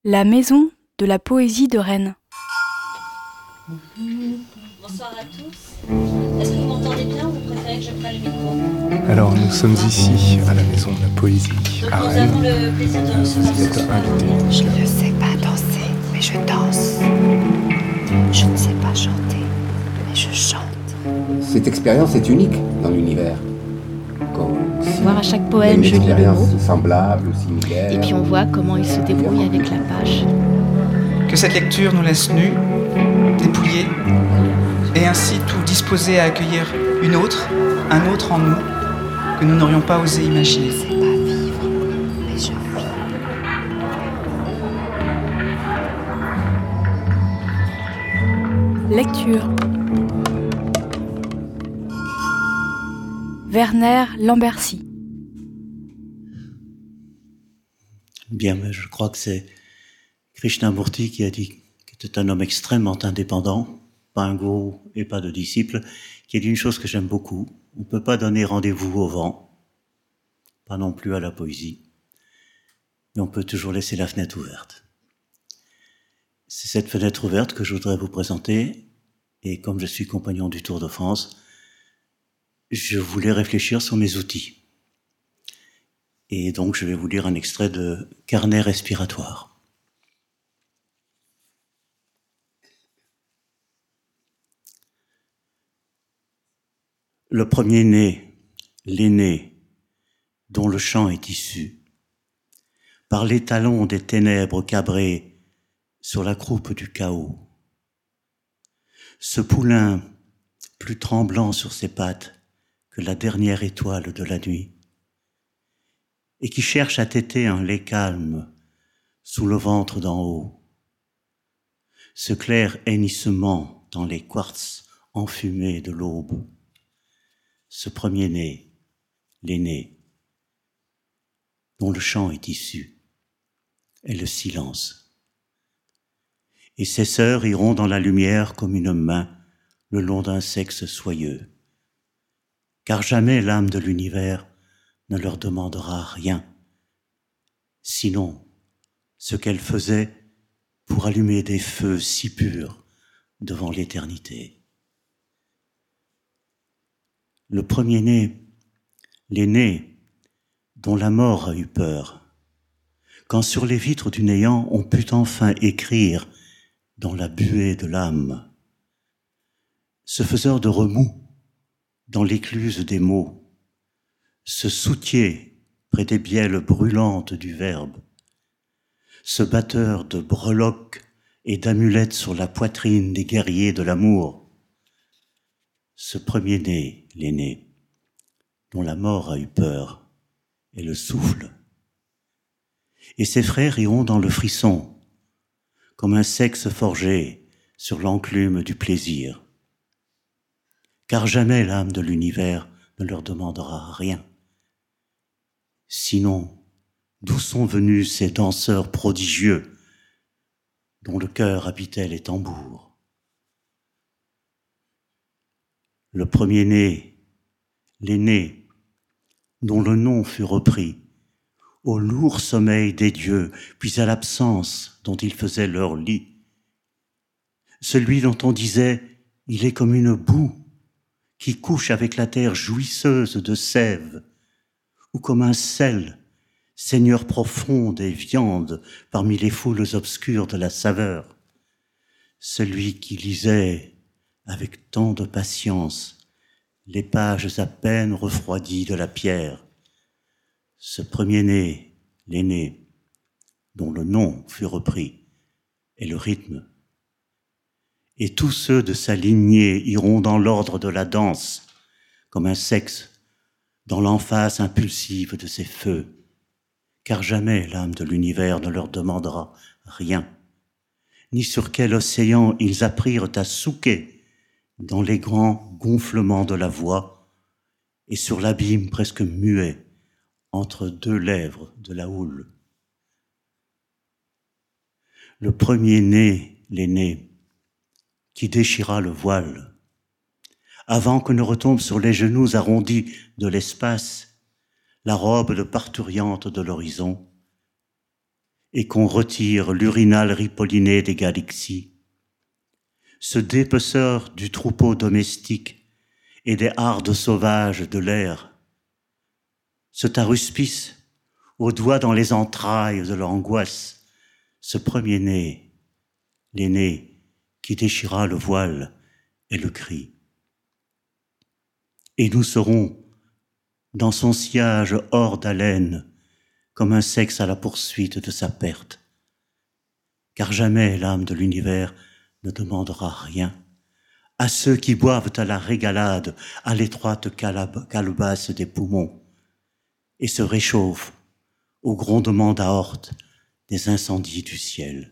La maison de la poésie de Rennes. Bonsoir à tous. Est-ce que vous m'entendez bien ou vous préférez que je prenne le micro? Alors nous sommes ici à la maison de la poésie Donc à nous Rennes. avons le plaisir de recevoir Vous êtes ce soir invité. Je ne sais pas danser, mais je danse. Je ne sais pas chanter, mais je chante. Cette expérience est unique dans l'univers. Voir à chaque poème, je lis le mot, semblable ou similaire. et puis on voit comment il se débrouille avec la page. Que cette lecture nous laisse nus, dépouillés, et ainsi tout disposés à accueillir un autre en nous, que nous n'aurions pas osé imaginer. Je ne sais pas vivre, mais je vis. Lecture. Werner Lambercy. Bien, mais je crois que c'est Krishnamurti qui a dit qu'il était un homme extrêmement indépendant, pas un gourou et pas de disciple, qui a dit une chose que j'aime beaucoup. On ne peut pas donner rendez-vous au vent, pas non plus à la poésie, mais on peut toujours laisser la fenêtre ouverte. C'est cette fenêtre ouverte que je voudrais vous présenter, et comme je suis compagnon du Tour de France, je voulais réfléchir sur mes outils. Et donc je vais vous lire un extrait de Carnet respiratoire. Le premier-né, l'aîné, dont le chant est issu, par les talons des ténèbres cabrées sur la croupe du chaos. Ce poulain, plus tremblant sur ses pattes que la dernière étoile de la nuit, et qui cherche à téter un lait calme sous le ventre d'en haut. Ce clair hennissement dans les quartz enfumés de l'aube. Ce premier-né, l'aîné, dont le chant est issu, est le silence. Et ses sœurs iront dans la lumière comme une main le long d'un sexe soyeux. Car jamais l'âme de l'univers ne leur demandera rien, sinon ce qu'elle faisait pour allumer des feux si purs devant l'éternité. Le premier-né, l'aîné, dont la mort a eu peur, quand sur les vitres du néant on put enfin écrire dans la buée de l'âme, ce faiseur de remous dans l'écluse des mots, ce soutier près des bielles brûlantes du verbe, ce batteur de breloques et d'amulettes sur la poitrine des guerriers de l'amour, ce premier-né, l'aîné, dont la mort a eu peur et le souffle. Et ses frères iront dans le frisson, comme un sexe forgé sur l'enclume du plaisir. Car jamais l'âme de l'univers ne leur demandera rien. Sinon, d'où sont venus ces danseurs prodigieux dont le cœur habitait les tambours? Le premier-né, l'aîné, dont le nom fut repris au lourd sommeil des dieux, puis à l'absence dont ils faisaient leur lit. Celui dont on disait, il est comme une boue qui couche avec la terre jouisseuse de sève, ou comme un sel, seigneur profond des viandes parmi les foules obscures de la saveur. Celui qui lisait avec tant de patience les pages à peine refroidies de la pierre. Ce premier-né, l'aîné, dont le nom fut repris, et le rythme. Et tous ceux de sa lignée iront dans l'ordre de la danse, comme un sexe dans l'emphase impulsive de ses feux, car jamais l'âme de l'univers ne leur demandera rien, ni sur quel océan ils apprirent à souquer dans les grands gonflements de la voix et sur l'abîme presque muet entre deux lèvres de la houle. Le premier-né, l'aîné, qui déchira le voile, avant que ne retombe sur les genoux arrondis de l'espace la robe de parturiente de l'horizon, et qu'on retire l'urinal ripolliné des galaxies. Ce dépeceur du troupeau domestique et des hardes sauvages de l'air. Ce taruspice, aux doigts dans les entrailles de l'angoisse, ce premier-né, l'aîné qui déchira le voile et le cri. Et nous serons dans son sillage hors d'haleine, comme un sexe à la poursuite de sa perte. Car jamais l'âme de l'univers ne demandera rien à ceux qui boivent à la régalade, à l'étroite calebasse des poumons, et se réchauffent au grondement d'aorte des incendies du ciel.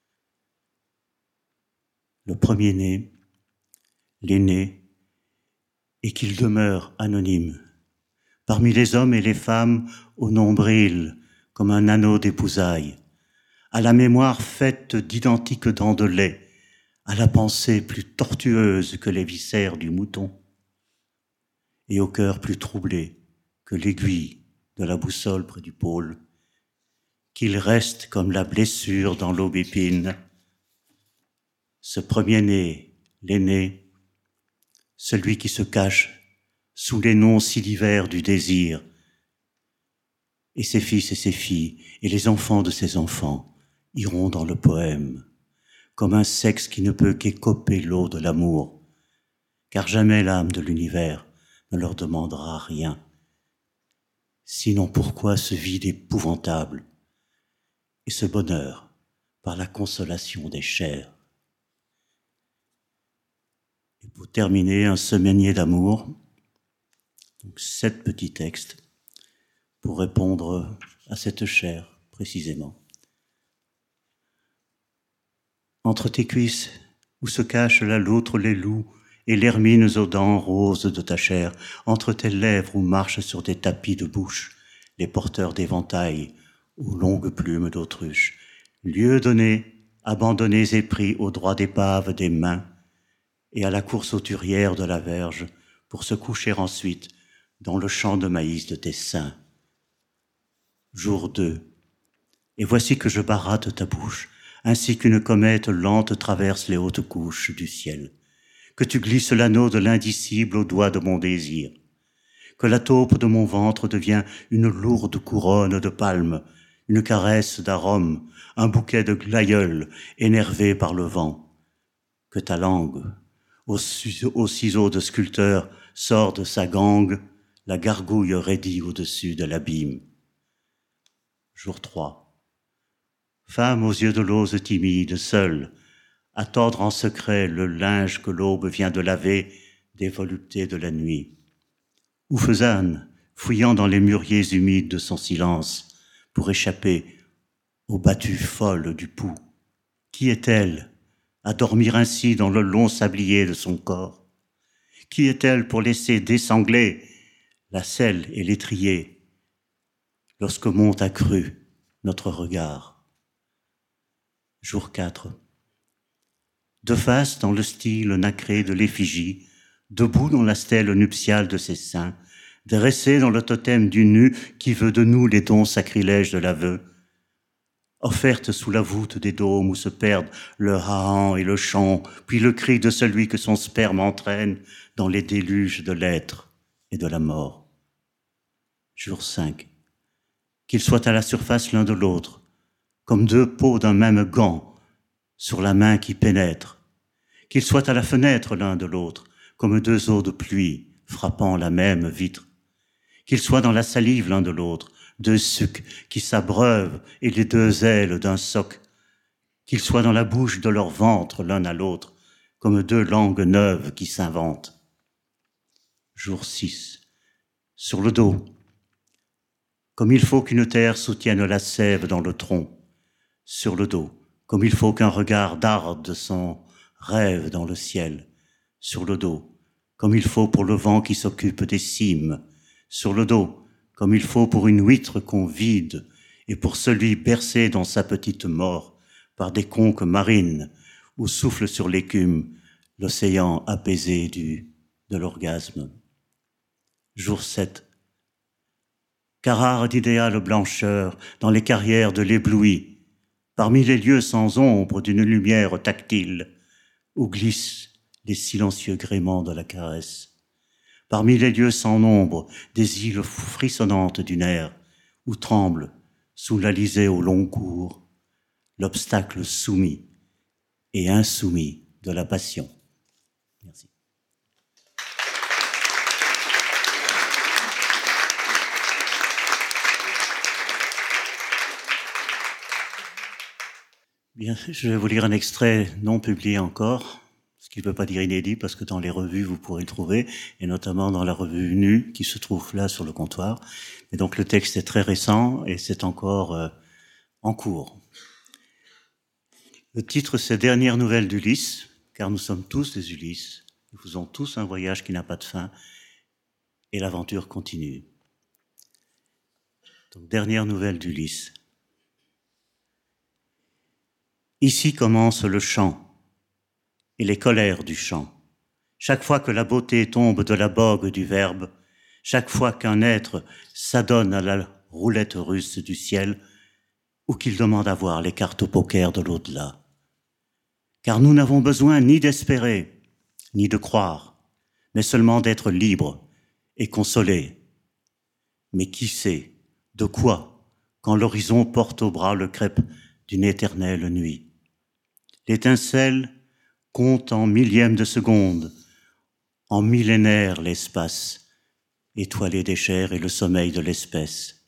Le premier-né, l'aîné, et qu'il demeure anonyme, parmi les hommes et les femmes au nombril comme un anneau d'épousailles, à la mémoire faite d'identiques dents de lait, à la pensée plus tortueuse que les viscères du mouton, et au cœur plus troublé que l'aiguille de la boussole près du pôle, qu'il reste comme la blessure dans l'aubépine. Ce premier-né, l'aîné, celui qui se cache sous les noms si divers du désir, et ses fils et ses filles, et les enfants de ses enfants, iront dans le poème, comme un sexe qui ne peut qu'écoper l'eau de l'amour, car jamais l'âme de l'univers ne leur demandera rien. Sinon pourquoi ce vide épouvantable et ce bonheur par la consolation des chairs? Et pour terminer, un semainier d'amour, donc 7 petits textes pour répondre à cette chair précisément. Entre tes cuisses, où se cachent la loutre, les loups et l'hermine aux dents roses de ta chair, entre tes lèvres où marchent sur des tapis de bouche les porteurs d'éventails aux longues plumes d'autruche, lieu donné, abandonnés et pris au droit d'épave des mains et à la course auturière de la verge pour se coucher ensuite dans le champ de maïs de tes seins. Jour 2. Et voici que je baratte ta bouche, ainsi qu'une comète lente traverse les hautes couches du ciel, que tu glisses l'anneau de l'indicible au doigt de mon désir, que la taupe de mon ventre devient une lourde couronne de palmes, une caresse d'arômes, un bouquet de glaïeuls énervé par le vent, que ta langue, au ciseau de sculpteur, sort de sa gangue, la gargouille raidie au-dessus de l'abîme. Jour 3. Femme aux yeux de l'ose timide, seule, à tordre en secret le linge que l'aube vient de laver des voluptés de la nuit. Ou faisane, fouillant dans les mûriers humides de son silence, pour échapper aux battues folles du pouls. Qui est-elle à dormir ainsi dans le long sablier de son corps? Qui est-elle pour laisser désangler la selle et l'étrier lorsque monte accru notre regard? Jour 4. De face dans le style nacré de l'effigie, debout dans la stèle nuptiale de ses seins, dressé dans le totem du nu qui veut de nous les dons sacrilèges de l'aveu, offerte sous la voûte des dômes où se perdent le hahan et le chant, puis le cri de celui que son sperme entraîne dans les déluges de l'être et de la mort. Jour 5. Qu'ils soient à la surface l'un de l'autre, comme 2 peaux d'un même gant sur la main qui pénètre, qu'ils soient à la fenêtre l'un de l'autre, comme 2 eaux de pluie frappant la même vitre, qu'ils soient dans la salive l'un de l'autre, 2 sucs qui s'abreuvent et les 2 ailes d'un soc, qu'ils soient dans la bouche de leur ventre l'un à l'autre, comme 2 langues neuves qui s'inventent. Jour 6. Sur le dos, comme il faut qu'une terre soutienne la sève dans le tronc, sur le dos, comme il faut qu'un regard darde son rêve dans le ciel, sur le dos, comme il faut pour le vent qui s'occupe des cimes, sur le dos, comme il faut pour une huître qu'on vide, et pour celui bercé dans sa petite mort par des conques marines, où souffle sur l'écume l'océan apaisé de l'orgasme. Jour 7. Car rare d'idéales blancheurs dans les carrières de l'ébloui, parmi les lieux sans ombre d'une lumière tactile, où glissent les silencieux gréements de la caresse, parmi les lieux sans nombre des îles frissonnantes d'une ère, où tremble, sous l'alizé au long cours, l'obstacle soumis et insoumis de la passion. Merci. Bien, je vais vous lire un extrait non publié encore, ce qui ne veut pas dire inédit, parce que dans les revues, vous pourrez le trouver, et notamment dans la revue NU, qui se trouve là sur le comptoir. Et donc le texte est très récent, et c'est encore en cours. Le titre, c'est « Dernière nouvelle d'Ulysse », car nous sommes tous des Ulysses. Nous faisons tous un voyage qui n'a pas de fin, et l'aventure continue. Donc, dernière nouvelle d'Ulysse. Ici commence le chant et les colères du chant. Chaque fois que la beauté tombe de la bogue du verbe, chaque fois qu'un être s'adonne à la roulette russe du ciel, ou qu'il demande à voir les cartes au poker de l'au-delà. Car nous n'avons besoin ni d'espérer, ni de croire, mais seulement d'être libres et consolés. Mais qui sait de quoi, quand l'horizon porte au bras le crêpe d'une éternelle nuit? L'étincelle compte en millièmes de seconde, en millénaires l'espace, étoilé des chairs et le sommeil de l'espèce.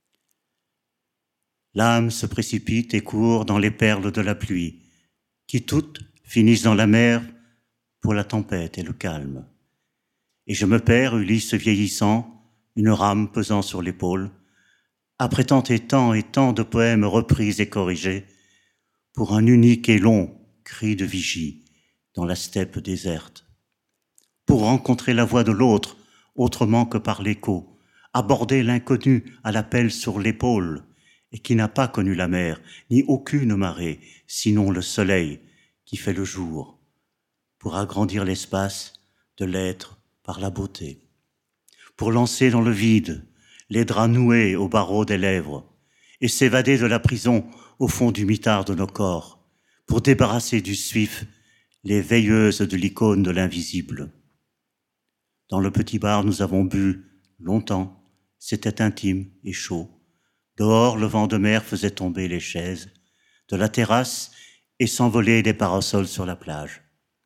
L'âme se précipite et court dans les perles de la pluie, qui toutes finissent dans la mer pour la tempête et le calme. Et je me perds, Ulysse vieillissant, une rame pesant sur l'épaule, après tant et tant de poèmes repris et corrigés, pour un unique et long cri de vigie dans la steppe déserte, pour rencontrer la voix de l'autre autrement que par l'écho, aborder l'inconnu à l'appel sur l'épaule, et qui n'a pas connu la mer, ni aucune marée, sinon le soleil qui fait le jour, pour agrandir l'espace de l'être par la beauté, pour lancer dans le vide les draps noués aux barreaux des lèvres, et s'évader de la prison au fond du mitard de nos corps, pour débarrasser du suif les veilleuses de l'icône de l'invisible. Dans le petit bar, nous avons bu longtemps, c'était intime et chaud. Dehors, le vent de mer faisait tomber les chaises de la terrasse et s'envoler des parasols sur la plage.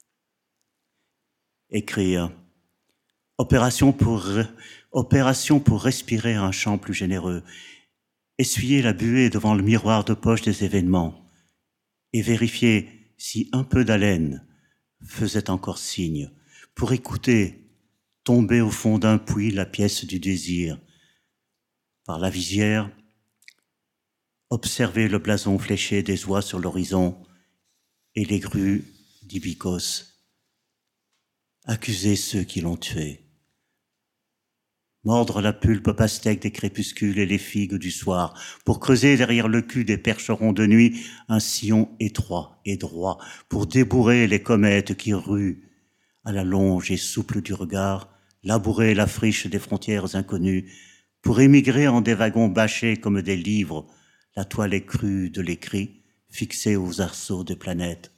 Écrire. Opération pour respirer un chant plus généreux. Essuyer la buée devant le miroir de poche des événements et vérifier si un peu d'haleine faisait encore signe, pour écouter tomber au fond d'un puits la pièce du désir. Par la visière, observer le blason fléché des oies sur l'horizon et les grues d'Ibykos. Accuser ceux qui l'ont tué. Mordre la pulpe pastèque des crépuscules et les figues du soir, pour creuser derrière le cul des percherons de nuit un sillon étroit et droit, pour débourrer les comètes qui ruent à la longe et souple du regard, labourer la friche des frontières inconnues, pour émigrer en des wagons bâchés comme des livres, la toile écrue de l'écrit, fixée aux arceaux des planètes.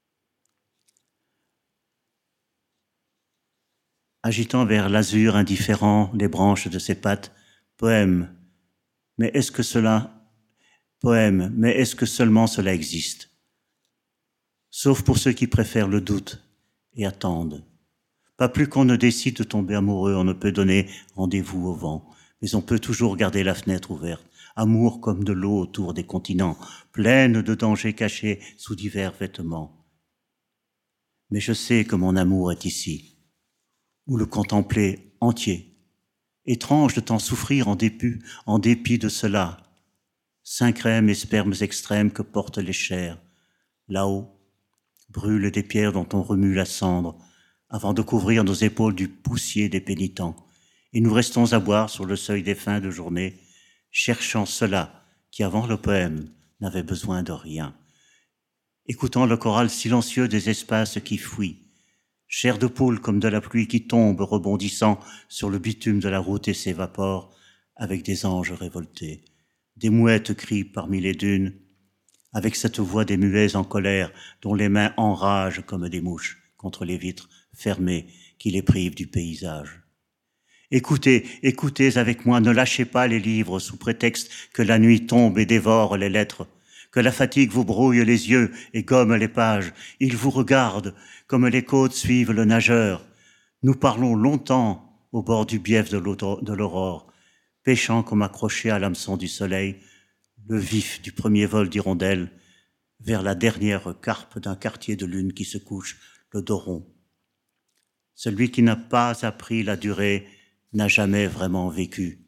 Agitant vers l'azur indifférent les branches de ses pattes, poème, mais est-ce que seulement cela existe? Sauf pour ceux qui préfèrent le doute et attendent. Pas plus qu'on ne décide de tomber amoureux, on ne peut donner rendez-vous au vent, mais on peut toujours garder la fenêtre ouverte. Amour comme de l'eau autour des continents, pleine de dangers cachés sous divers vêtements. Mais je sais que mon amour est ici, ou le contempler entier. Étrange de t'en souffrir en dépit de cela. Saint crème et spermes extrêmes que portent les chairs. Là-haut, brûlent des pierres dont on remue la cendre, avant de couvrir nos épaules du poussier des pénitents. Et nous restons à boire sur le seuil des fins de journée, cherchant cela qui, avant le poème, n'avait besoin de rien. Écoutant le choral silencieux des espaces qui fuient, chair de poule comme de la pluie qui tombe, rebondissant sur le bitume de la route et s'évapore avec des anges révoltés. Des mouettes crient parmi les dunes, avec cette voix des muets en colère, dont les mains enragent comme des mouches contre les vitres fermées qui les privent du paysage. Écoutez, écoutez avec moi, ne lâchez pas les livres sous prétexte que la nuit tombe et dévore les lettres, que la fatigue vous brouille les yeux et gomme les pages. Ils vous regardent comme les côtes suivent le nageur. Nous parlons longtemps au bord du bief de l'aurore, pêchant comme accrochés à l'hameçon du soleil, le vif du premier vol d'hirondelles vers la dernière carpe d'un quartier de lune qui se couche, le dos rond. Celui qui n'a pas appris la durée n'a jamais vraiment vécu.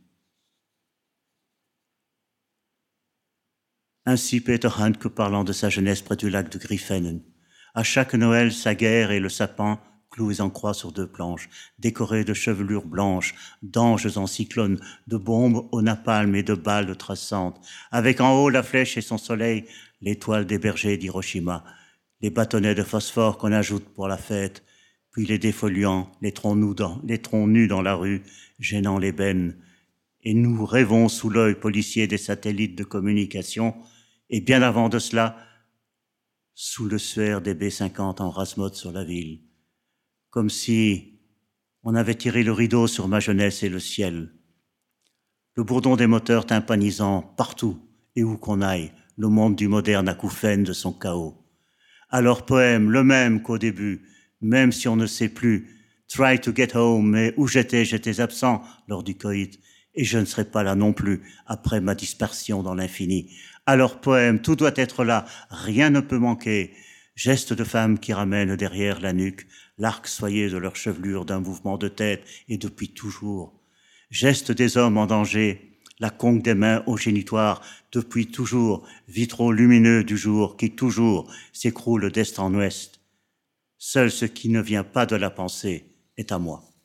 Ainsi Peter Handke parlant de sa jeunesse près du lac de Griffenen. À chaque Noël, sa guerre et le sapin, cloués en croix sur 2 planches, décorés de chevelures blanches, d'anges en cyclone, de bombes au napalm et de balles traçantes, avec en haut la flèche et son soleil, l'étoile des bergers d'Hiroshima, les bâtonnets de phosphore qu'on ajoute pour la fête, puis les défoliants, les troncs nus dans la rue, gênant les bennes. Et nous rêvons sous l'œil policier des satellites de communication, et bien avant de cela, sous le suaire des B-50 en rase-mode sur la ville. Comme si on avait tiré le rideau sur ma jeunesse et le ciel. Le bourdon des moteurs tympanisant partout et où qu'on aille, le monde du moderne acouphène de son chaos. Alors poème, le même qu'au début, même si on ne sait plus, try to get home, mais où j'étais absent lors du coït, et je ne serai pas là non plus après ma dispersion dans l'infini. Alors poème, tout doit être là, rien ne peut manquer. Gestes de femmes qui ramènent derrière la nuque l'arc soyé de leur chevelure d'un mouvement de tête et depuis toujours. Gestes des hommes en danger, la conque des mains au génitoire depuis toujours, vitraux lumineux du jour qui toujours s'écroule d'est en ouest. Seul ce qui ne vient pas de la pensée est à moi.